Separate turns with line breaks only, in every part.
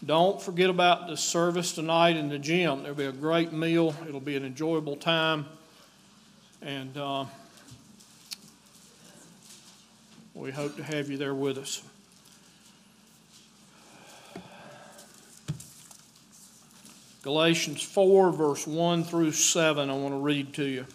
Don't forget about the service tonight in the gym. There'll be a great meal. It'll be an enjoyable time. And we hope to have you there with us. Galatians 4, verse 1 through 7, I want to read to you.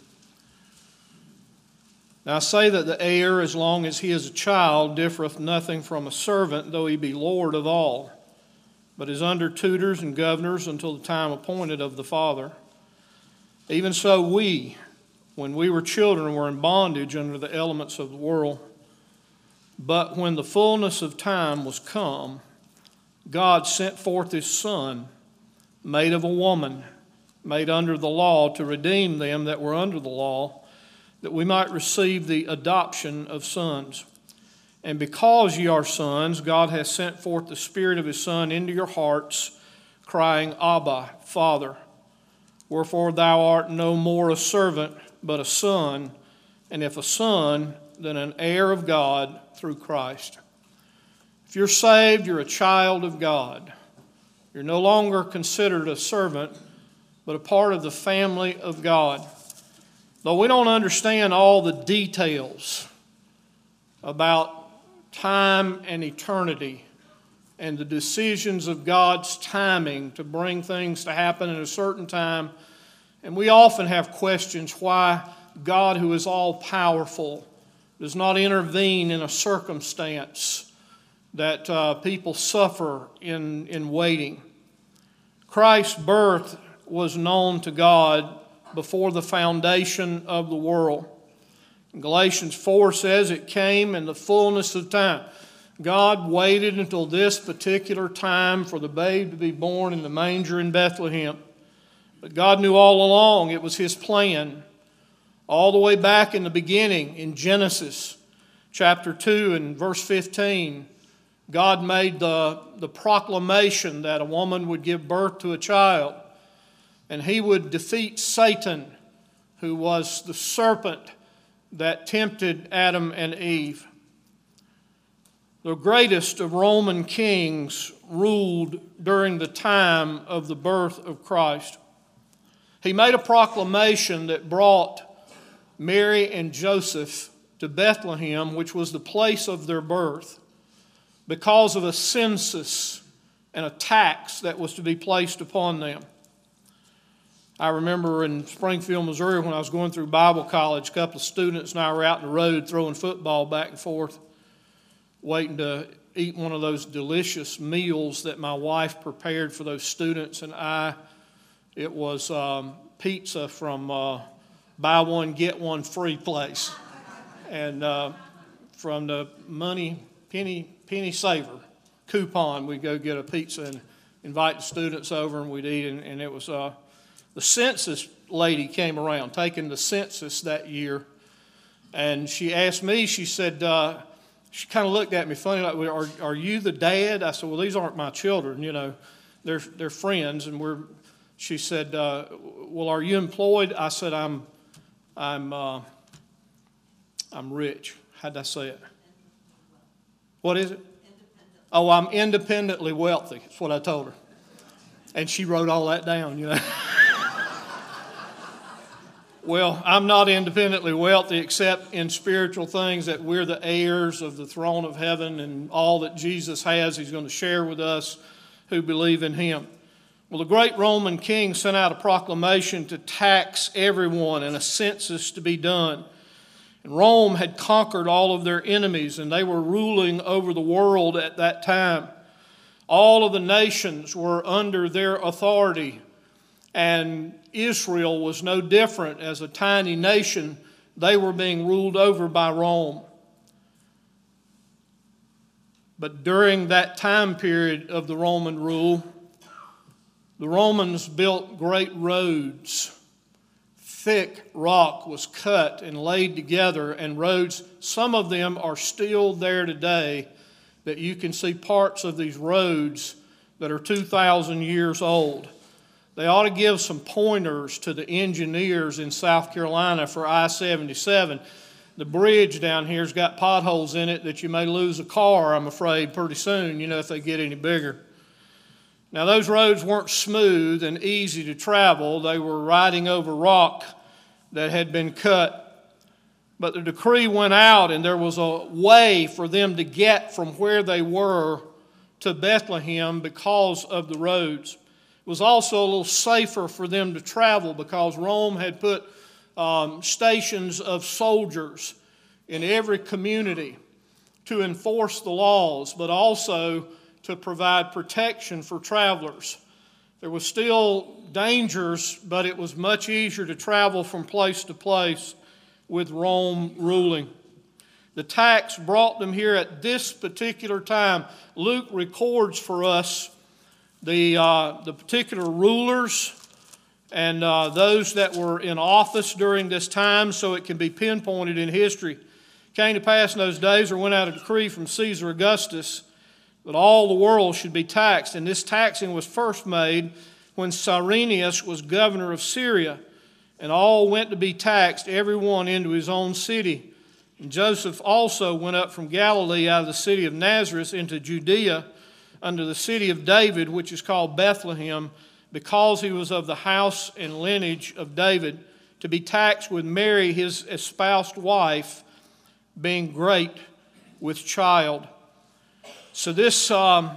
Now I say that the heir, as long as he is a child, differeth nothing from a servant, though he be Lord of all, but is under tutors and governors until the time appointed of the Father. Even so we, when we were children, were in bondage under the elements of the world. But when the fullness of time was come, God sent forth his Son, made of a woman, made under the law, to redeem them that were under the law, that we might receive the adoption of sons. And because ye are sons, God hath sent forth the Spirit of his Son into your hearts, crying, Abba, Father. Wherefore thou art no more a servant, but a son, and if a son, then an heir of God through Christ. If you're saved, you're a child of God. You're no longer considered a servant, but a part of the family of God. Though we don't understand all the details about time and eternity and the decisions of God's timing to bring things to happen in a certain time, and we often have questions why God, who is all-powerful, does not intervene in a circumstance that people suffer in waiting. Christ's birth was known to God before the foundation of the world. Galatians 4 says it came in the fullness of time. God waited until this particular time for the babe to be born in the manger in Bethlehem. But God knew all along it was his plan. All the way back in the beginning, in Genesis chapter 2 and verse 15, God made the proclamation that a woman would give birth to a child, and he would defeat Satan, who was the serpent that tempted Adam and Eve. The greatest of Roman kings ruled during the time of the birth of Christ. He made a proclamation that brought Mary and Joseph to Bethlehem, which was the place of their birth, because of a census and a tax that was to be placed upon them. I remember in Springfield, Missouri, when I was going through Bible college, a couple of students and I were out in the road throwing football back and forth, waiting to eat one of those delicious meals that my wife prepared for those students and I. It was pizza from buy one, get one free place. And from the penny saver coupon, we'd go get a pizza and invite the students over and we'd eat. And it was the census lady came around, taking the census that year. And she asked me, she said, she kind of looked at me funny, like, are you the dad? I said, well, these aren't my children, you know, they're friends. And she said, well, are you employed? I said, I'm rich. How'd I say it? What is it? Oh, I'm independently wealthy. That's what I told her. And she wrote all that down, you know. Well, I'm not independently wealthy except in spiritual things, that we're the heirs of the throne of heaven, and all that Jesus has he's going to share with us who believe in him. Well, the great Roman king sent out a proclamation to tax everyone and a census to be done. And Rome had conquered all of their enemies, and they were ruling over the world at that time. All of the nations were under their authority, and Israel was no different. As a tiny nation, they were being ruled over by Rome. But during that time period of the Roman rule, the Romans built great roads. Thick rock was cut and laid together, and roads, some of them are still there today, that you can see parts of these roads that are 2,000 years old. They ought to give some pointers to the engineers in South Carolina for I-77. The bridge down here's got potholes in it that you may lose a car, I'm afraid, pretty soon, you know, if they get any bigger. Now, those roads weren't smooth and easy to travel. They were riding over rock that had been cut. But the decree went out, and there was a way for them to get from where they were to Bethlehem because of the roads. It was also a little safer for them to travel because Rome had put stations of soldiers in every community to enforce the laws, but also to provide protection for travelers. There was still dangers, but it was much easier to travel from place to place with Rome ruling. The tax brought them here at this particular time. Luke records for us the particular rulers and those that were in office during this time, so it can be pinpointed in history. It came to pass in those days there went out a decree from Caesar Augustus that all the world should be taxed. And this taxing was first made when Cyrenius was governor of Syria. And all went to be taxed, every one into his own city. And Joseph also went up from Galilee out of the city of Nazareth into Judea, unto the city of David, which is called Bethlehem, because he was of the house and lineage of David, to be taxed with Mary, his espoused wife, being great with child. So this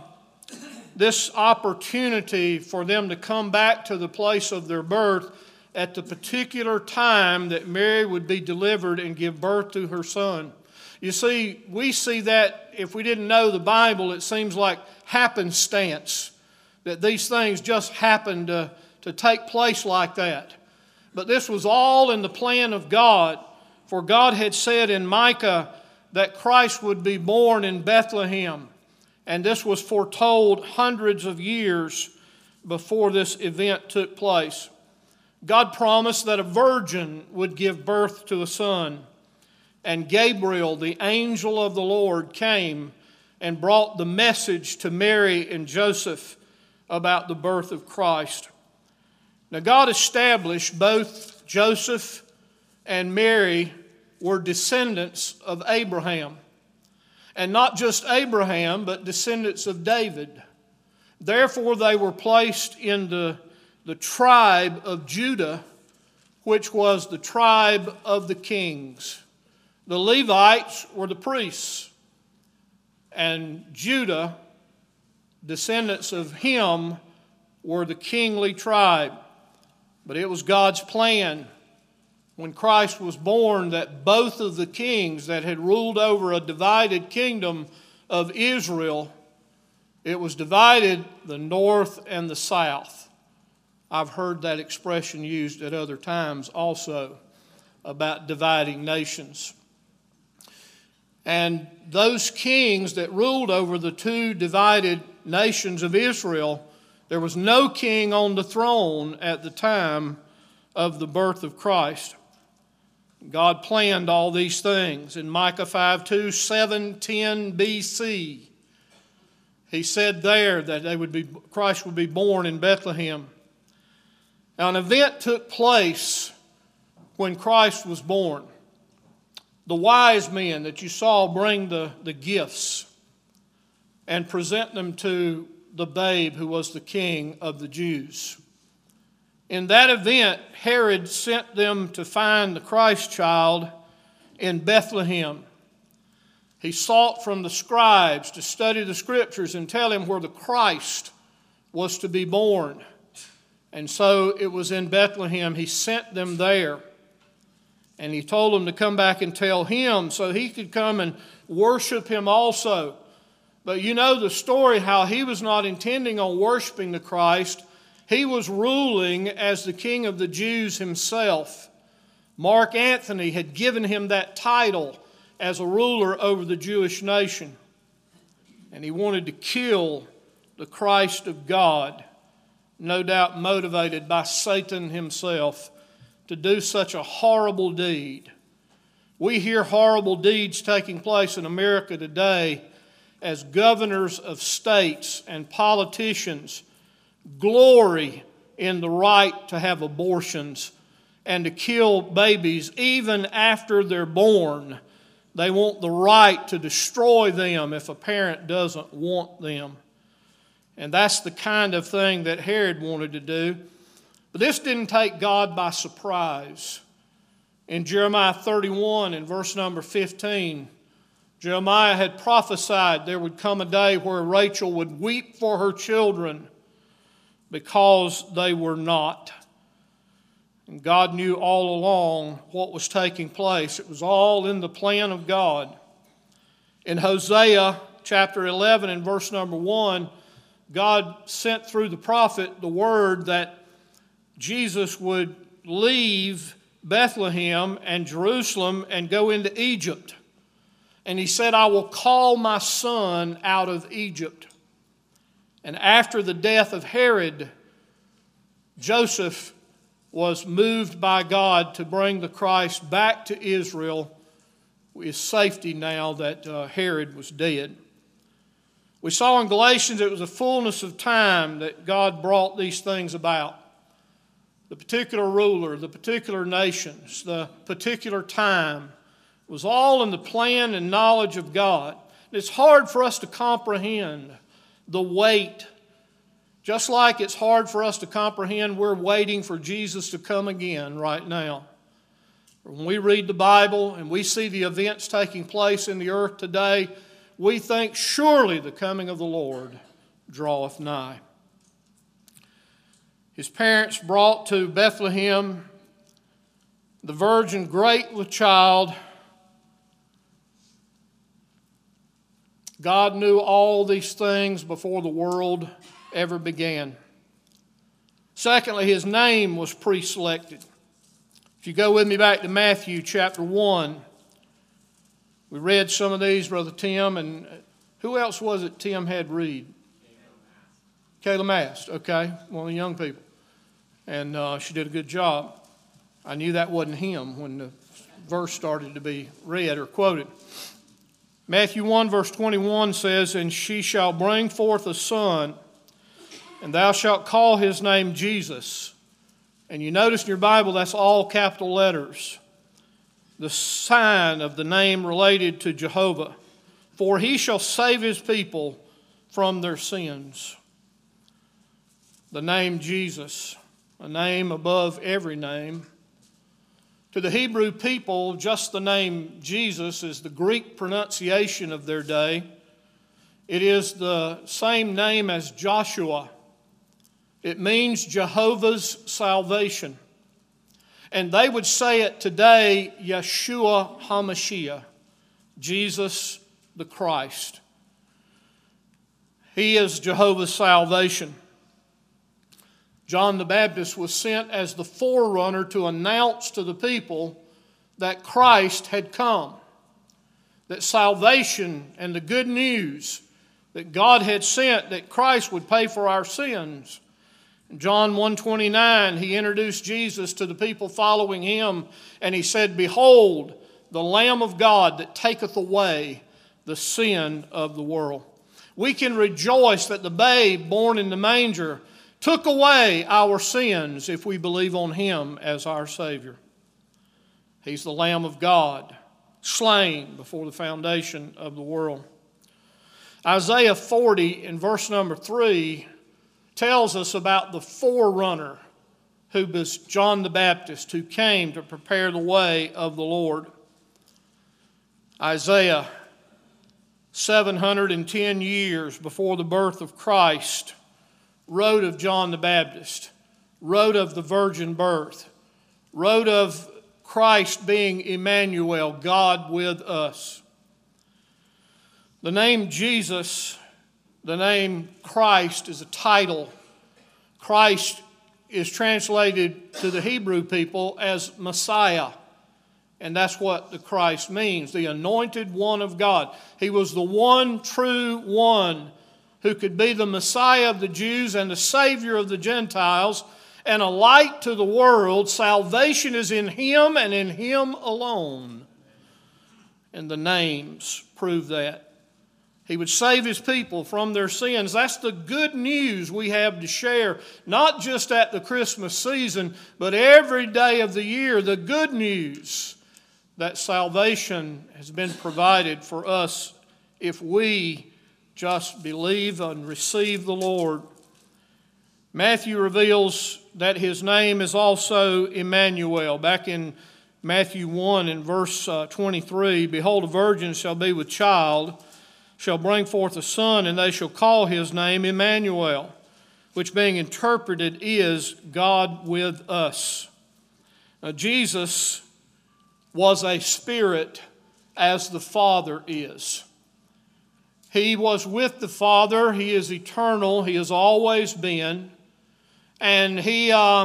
opportunity for them to come back to the place of their birth at the particular time that Mary would be delivered and give birth to her son. You see, we see that if we didn't know the Bible, it seems like happenstance, that these things just happened to take place like that. But this was all in the plan of God, for God had said in Micah that Christ would be born in Bethlehem, and this was foretold hundreds of years before this event took place. God promised that a virgin would give birth to a son. And Gabriel, the angel of the Lord, came and brought the message to Mary and Joseph about the birth of Christ. Now, God established both Joseph and Mary were descendants of Abraham. And not just Abraham, but descendants of David. Therefore, they were placed in the tribe of Judah, which was the tribe of the kings. The Levites were the priests, and Judah, descendants of him, were the kingly tribe. But it was God's plan when Christ was born that both of the kings that had ruled over a divided kingdom of Israel, it was divided the north and the south. I've heard that expression used at other times also about dividing nations. And those kings that ruled over the two divided nations of Israel, there was no king on the throne at the time of the birth of Christ. God planned all these things. In Micah 5:2, 710 BC, he said there that Christ would be born in Bethlehem. Now, an event took place when Christ was born. The wise men that you saw bring the gifts and present them to the babe who was the king of the Jews. In that event, Herod sent them to find the Christ child in Bethlehem. He sought from the scribes to study the scriptures and tell him where the Christ was to be born. And so it was in Bethlehem. He sent them there. And he told them to come back and tell him so he could come and worship him also. But you know the story how he was not intending on worshiping the Christ. He was ruling as the King of the Jews himself. Mark Antony had given him that title as a ruler over the Jewish nation. And he wanted to kill the Christ of God, no doubt motivated by Satan himself to do such a horrible deed. We hear horrible deeds taking place in America today as governors of states and politicians glory in the right to have abortions and to kill babies even after they're born. They want the right to destroy them if a parent doesn't want them. And that's the kind of thing that Herod wanted to do. But this didn't take God by surprise. In Jeremiah 31 and verse number 15, Jeremiah had prophesied there would come a day where Rachel would weep for her children because they were not. And God knew all along what was taking place. It was all in the plan of God. In Hosea chapter 11 and verse number 1, God sent through the prophet the word that Jesus would leave Bethlehem and Jerusalem and go into Egypt. And he said, I will call my son out of Egypt. And after the death of Herod, Joseph was moved by God to bring the Christ back to Israel with safety now that Herod was dead. We saw in Galatians it was a fullness of time that God brought these things about. The particular ruler, the particular nations, the particular time was all in the plan and knowledge of God. It's hard for us to comprehend the weight. Just like it's hard for us to comprehend we're waiting for Jesus to come again right now. When we read the Bible and we see the events taking place in the earth today, we think surely the coming of the Lord draweth nigh. His parents brought to Bethlehem the virgin great with child. God knew all these things before the world ever began. Secondly, his name was pre-selected. If you go with me back to Matthew chapter 1, we read some of these, Brother Tim, and who else was it Tim had read? Kayla Mast, okay, one of the young people. And she did a good job. I knew that wasn't him when the verse started to be read or quoted. Matthew 1 verse 21 says, And she shall bring forth a son, and thou shalt call his name Jesus. And you notice in your Bible that's all capital letters. The sign of the name related to Jehovah. For he shall save his people from their sins. The name Jesus, a name above every name. To the Hebrew people, just the name Jesus is the Greek pronunciation of their day. It is the same name as Joshua. It means Jehovah's salvation. And they would say it today, Yeshua HaMashiach, Jesus the Christ. He is Jehovah's salvation. John the Baptist was sent as the forerunner to announce to the people that Christ had come, that salvation and the good news that God had sent, that Christ would pay for our sins. In John 1:29, he introduced Jesus to the people following him, and he said, Behold, the Lamb of God that taketh away the sin of the world. We can rejoice that the babe born in the manger took away our sins if we believe on him as our Savior. He's the Lamb of God, slain before the foundation of the world. Isaiah 40 in verse number 3 tells us about the forerunner who was John the Baptist, who came to prepare the way of the Lord. Isaiah, 710 years before the birth of Christ, wrote of John the Baptist, wrote of the virgin birth, wrote of Christ being Emmanuel, God with us. The name Jesus, the name Christ is a title. Christ is translated to the Hebrew people as Messiah. And that's what the Christ means, the anointed one of God. He was the one true one who could be the Messiah of the Jews and the Savior of the Gentiles and a light to the world. Salvation is in him and in him alone. And the names prove that. He would save his people from their sins. That's the good news we have to share, not just at the Christmas season, but every day of the year. The good news that salvation has been provided for us if we just believe and receive the Lord. Matthew reveals that his name is also Emmanuel. Back in Matthew 1 and verse 23, "Behold, a virgin shall be with child, shall bring forth a son, and they shall call his name Emmanuel," which being interpreted is God with us. Now, Jesus was a spirit as the Father is. He was with the Father. He is eternal. He has always been. And he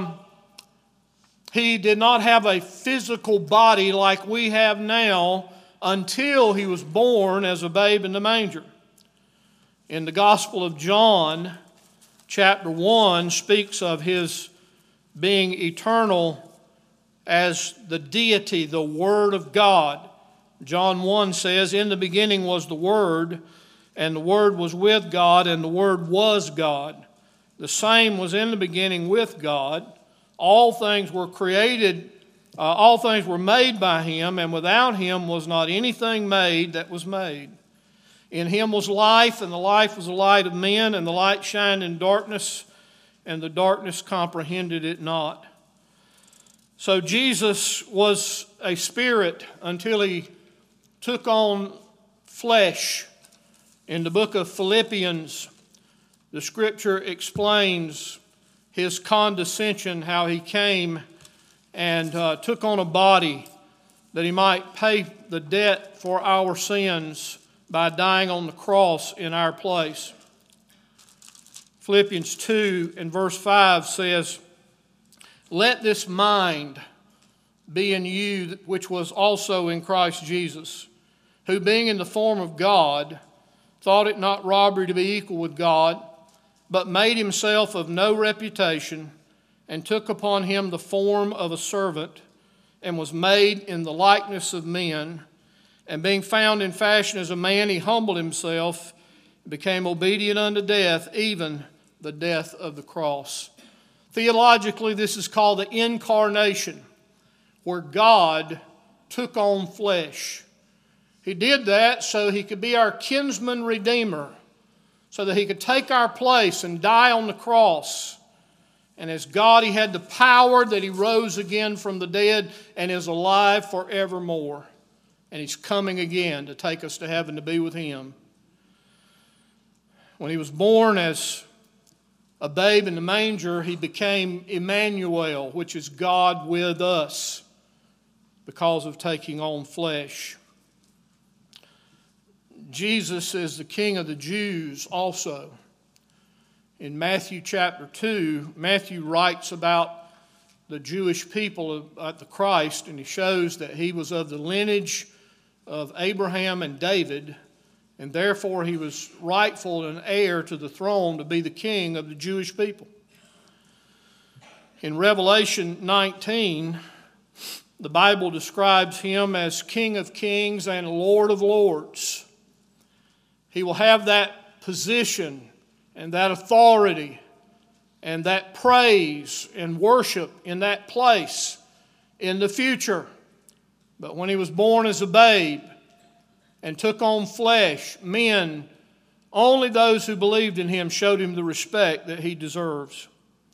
did not have a physical body like we have now until he was born as a babe in the manger. In the Gospel of John, chapter 1 speaks of his being eternal as the deity, the Word of God. John 1 says, "In the beginning was the Word, and the Word was with God, and the Word was God. The same was in the beginning with God. All things were created, all things were made by him, and without him was not anything made that was made. In him was life, and the life was the light of men, and the light shined in darkness, and the darkness comprehended it not." So Jesus was a spirit until he took on flesh. In the book of Philippians, the Scripture explains his condescension, how he came and took on a body that he might pay the debt for our sins by dying on the cross in our place. Philippians 2 and verse 5 says, "Let this mind be in you, which was also in Christ Jesus, who being in the form of God, thought it not robbery to be equal with God, but made himself of no reputation, and took upon him the form of a servant, and was made in the likeness of men. And being found in fashion as a man, he humbled himself, and became obedient unto death, even the death of the cross." Theologically, this is called the incarnation, where God took on flesh. He did that so he could be our kinsman redeemer, so that he could take our place and die on the cross. And as God, he had the power that he rose again from the dead and is alive forevermore. And he's coming again to take us to heaven to be with him. When he was born as a babe in the manger, he became Emmanuel, which is God with us, because of taking on flesh. Jesus is the King of the Jews also. In Matthew chapter 2, Matthew writes about the Jewish people of the Christ, and he shows that he was of the lineage of Abraham and David, and therefore he was rightful and heir to the throne to be the king of the Jewish people. In Revelation 19, the Bible describes him as King of Kings and Lord of Lords. He will have that position and that authority and that praise and worship in that place in the future. But when he was born as a babe and took on flesh, men, only those who believed in him, showed him the respect that he deserves.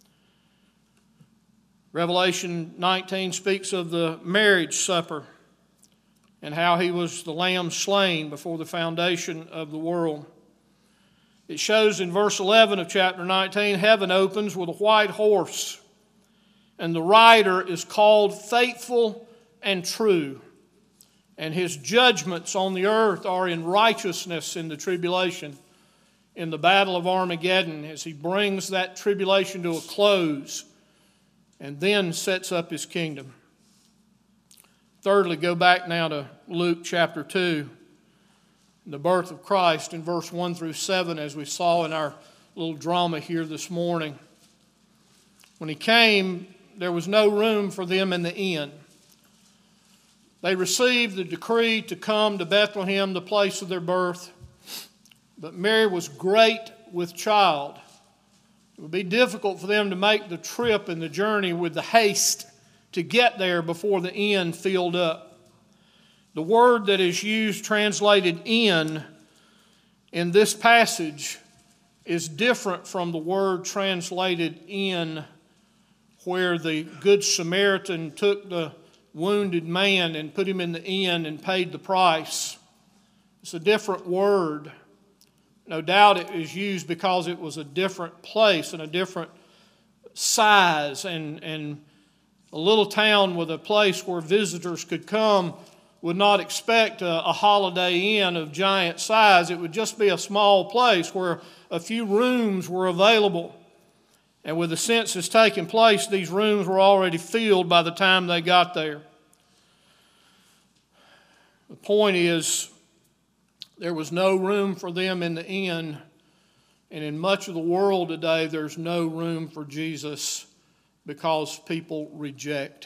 Revelation 19 speaks of the marriage supper and how he was the lamb slain before the foundation of the world. It shows in verse 11 of chapter 19, heaven opens with a white horse, and the rider is called Faithful and True. And his judgments on the earth are in righteousness in the tribulation, in the battle of Armageddon, as he brings that tribulation to a close and then sets up his kingdom. Thirdly, go back now to Luke chapter 2, the birth of Christ in verse 1 through 7, as we saw in our little drama here this morning. When he came, there was no room for them in the inn. They received the decree to come to Bethlehem, the place of their birth, but Mary was great with child. It would be difficult for them to make the trip and the journey with the haste to get there before the inn filled up. The word that is used, translated inn, in this passage is different from the word translated "inn," where the Good Samaritan took the wounded man and put him in the inn and paid the price. It's a different word. No doubt it is used because it was a different place and a different size, and a little town with a place where visitors could come would not expect a Holiday Inn of giant size. It would just be a small place where a few rooms were available. And with the census taking place, these rooms were already filled by the time they got there. The point is, there was no room for them in the inn, and in much of the world today, there's no room for Jesus because people reject.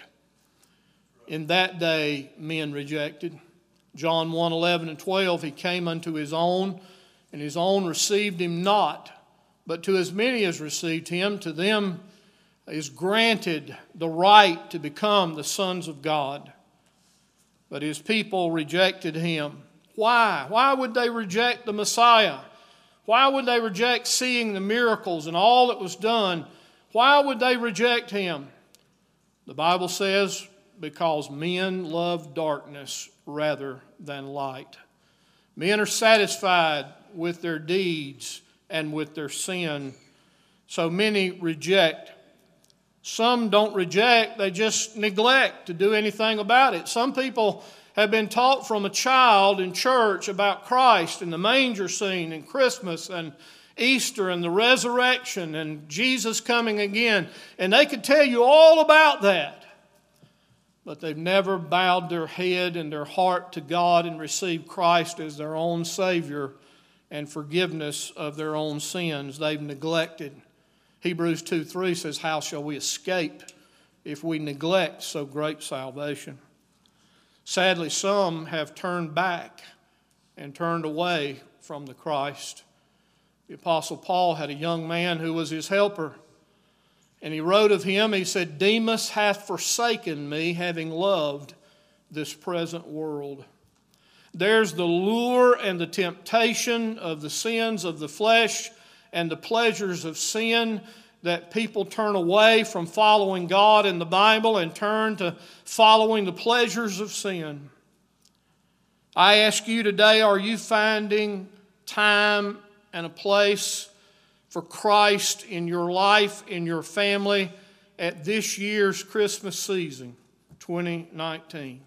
In that day, men rejected. John 1:11 and 12, he came unto his own, and his own received him not. But to as many as received him, to them is granted the right to become the sons of God. But his people rejected him. Why? Why would they reject the Messiah? Why would they reject seeing the miracles and all that was done? Why would they reject him? The Bible says, because men love darkness rather than light. Men are satisfied with their deeds and with their sin, so many reject. Some don't reject, they just neglect to do anything about it. Some people have been taught from a child in church about Christ and the manger scene and Christmas and Easter and the resurrection and Jesus coming again, and they could tell you all about that. But they've never bowed their head and their heart to God and received Christ as their own Savior and forgiveness of their own sins. They've neglected. Hebrews 2:3 says, how shall we escape if we neglect so great salvation? Sadly, some have turned back and turned away from the Christ. The Apostle Paul had a young man who was his helper. And he wrote of him, he said, Demas hath forsaken me, having loved this present world. There's the lure and the temptation of the sins of the flesh and the pleasures of sin that people turn away from following God in the Bible and turn to following the pleasures of sin. I ask you today, are you finding time and a place for Christ in your life, in your family, at this year's Christmas season, 2019?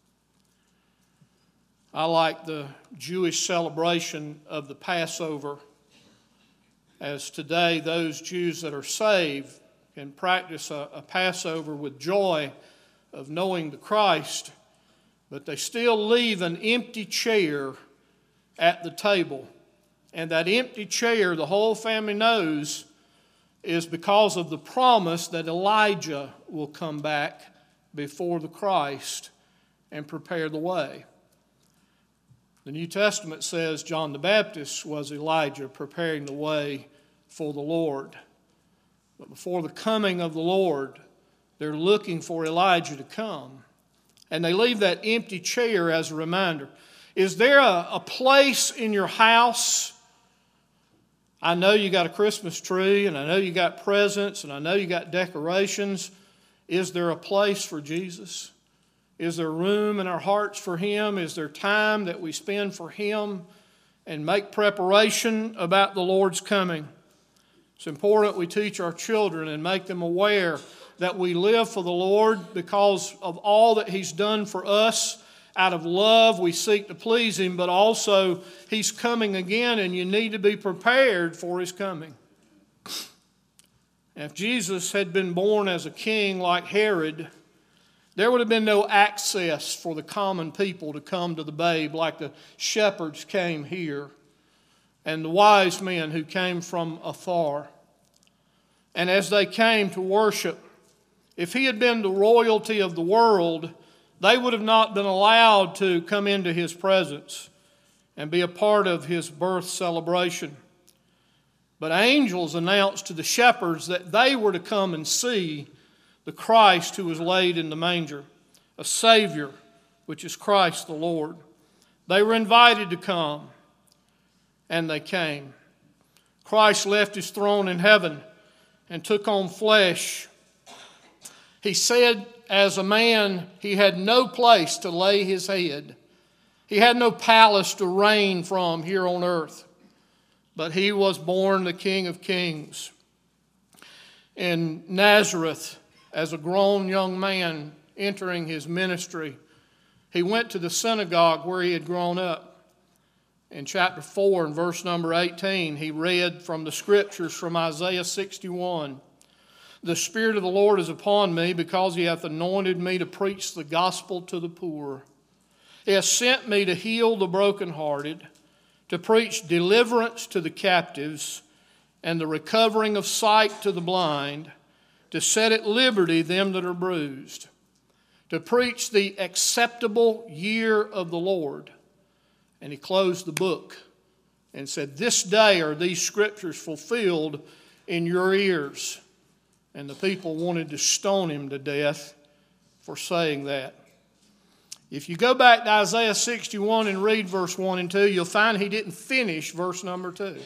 I like the Jewish celebration of the Passover, as today those Jews that are saved can practice a Passover with joy of knowing the Christ, but they still leave an empty chair at the table. And that empty chair, the whole family knows, is because of the promise that Elijah will come back before the Christ and prepare the way. The New Testament says John the Baptist was Elijah preparing the way for the Lord. But before the coming of the Lord, they're looking for Elijah to come. And they leave that empty chair as a reminder. Is there a place in your house? I know you got a Christmas tree, and I know you got presents, and I know you got decorations. Is there a place for Jesus? Is there room in our hearts for Him? Is there time that we spend for Him and make preparation about the Lord's coming? It's important we teach our children and make them aware that we live for the Lord because of all that He's done for us. Out of love, we seek to please Him, but also He's coming again, and you need to be prepared for His coming. If Jesus had been born as a king like Herod, there would have been no access for the common people to come to the babe like the shepherds came here and the wise men who came from afar. And as they came to worship, if He had been the royalty of the world, they would have not been allowed to come into His presence and be a part of His birth celebration. But angels announced to the shepherds that they were to come and see the Christ who was laid in the manger, a Savior, which is Christ the Lord. They were invited to come. and they came. Christ left his throne in heaven and took on flesh. He said, as a man, he had no place to lay his head. He had no palace to reign from here on earth. But he was born the King of Kings. In Nazareth, as a grown young man entering his ministry, he went to the synagogue where he had grown up. In chapter 4 and verse number 18, he read from the scriptures from Isaiah 61. The Spirit of the Lord is upon me, because he hath anointed me to preach the gospel to the poor. He hath sent me to heal the brokenhearted, to preach deliverance to the captives, and the recovering of sight to the blind, to set at liberty them that are bruised, to preach the acceptable year of the Lord. And he closed the book and said, this day are these scriptures fulfilled in your ears. And the people wanted to stone him to death for saying that. If you go back to Isaiah 61 and read verse 1 and 2, you'll find he didn't finish verse number 2.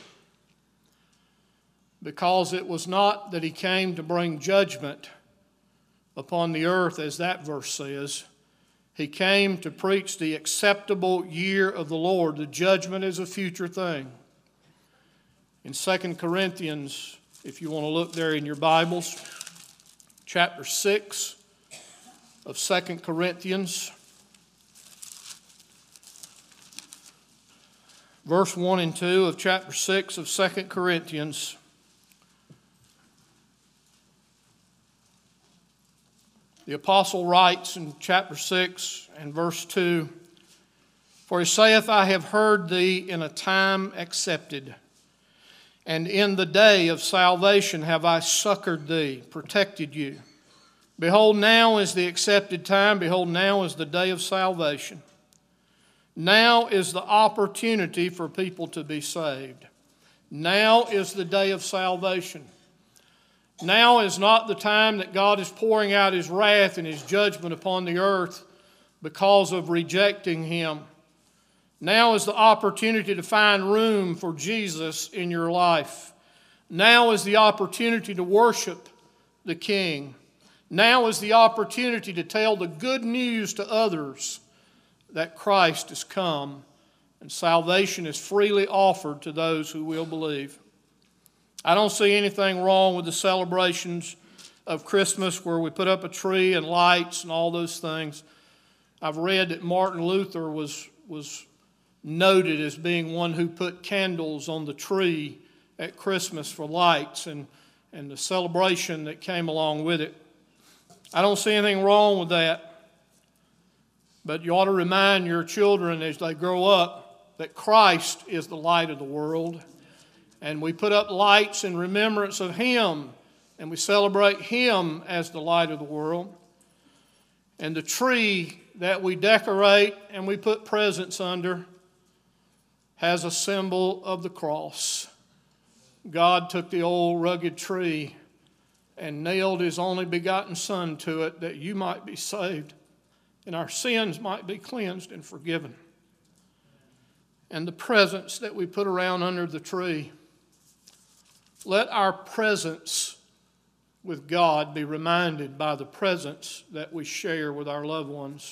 Because it was not that he came to bring judgment upon the earth, as that verse says. He came to preach the acceptable year of the Lord. The judgment is a future thing. In 2 Corinthians, if you want to look there in your Bibles, chapter 6 of 2 Corinthians, verse 1 and 2 of chapter 6 of 2 Corinthians. The apostle writes in chapter 6 and verse 2, for he saith, I have heard thee in a time accepted, and in the day of salvation have I succored thee, protected you. Behold, now is the accepted time. Behold, now is the day of salvation. Now is the opportunity for people to be saved. Now is the day of salvation. Now is not the time that God is pouring out his wrath and his judgment upon the earth because of rejecting him. Now is the opportunity to find room for Jesus in your life. Now is the opportunity to worship the King. Now is the opportunity to tell the good news to others that Christ has come and salvation is freely offered to those who will believe. I don't see anything wrong with the celebrations of Christmas where we put up a tree and lights and all those things. I've read that Martin Luther was noted as being one who put candles on the tree at Christmas for lights and the celebration that came along with it. I don't see anything wrong with that. But you ought to remind your children as they grow up that Christ is the light of the world. And we put up lights in remembrance of him, and we celebrate him as the light of the world. And the tree that we decorate and we put presents under has a symbol of the cross. God took the old rugged tree and nailed his only begotten Son to it that you might be saved and our sins might be cleansed and forgiven. And the presents that we put around under the tree, let our presence with God be reminded by the presence that we share with our loved ones.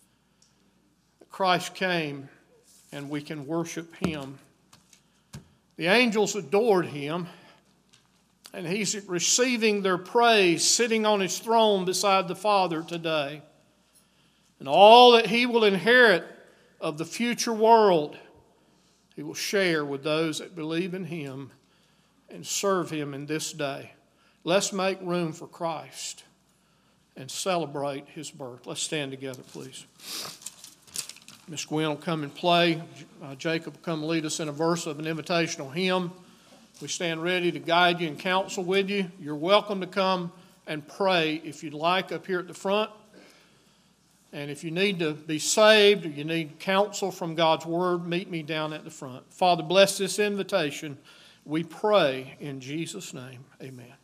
Christ came and we can worship him. The angels adored him, and he's receiving their praise, sitting on his throne beside the Father today. And all that he will inherit of the future world, he will share with those that believe in him and serve him in this day. Let's make room for Christ and celebrate his birth. Let's stand together, please. Miss Gwen will come and play. Jacob will come lead us in a verse of an invitational hymn. We stand ready to guide you and counsel with you. You're welcome to come and pray if you'd like up here at the front. And if you need to be saved or you need counsel from God's Word, meet me down at the front. Father, bless this invitation. We pray in Jesus' name. Amen.